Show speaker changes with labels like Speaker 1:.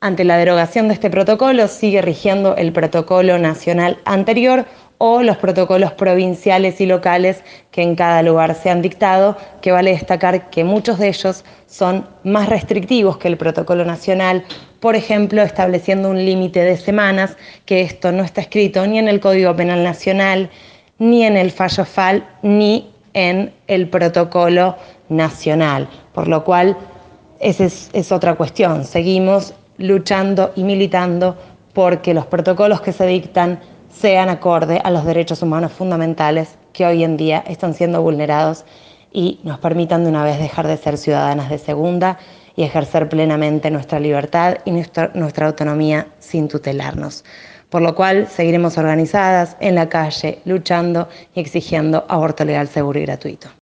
Speaker 1: Ante la derogación de este protocolo, sigue rigiendo el protocolo nacional anterior o los protocolos provinciales y locales que en cada lugar se han dictado, que vale destacar que muchos de ellos son más restrictivos que el protocolo nacional, por ejemplo, estableciendo un límite de semanas, que esto no está escrito ni en el Código Penal Nacional, ni en el fallo FAL, ni en el protocolo nacional, por lo cual esa es otra cuestión. Seguimos luchando y militando porque los protocolos que se dictan sean acorde a los derechos humanos fundamentales que hoy en día están siendo vulnerados y nos permitan de una vez dejar de ser ciudadanas de segunda y ejercer plenamente nuestra libertad y nuestra autonomía sin tutelarnos. Por lo cual seguiremos organizadas en la calle, luchando y exigiendo aborto legal, seguro y gratuito.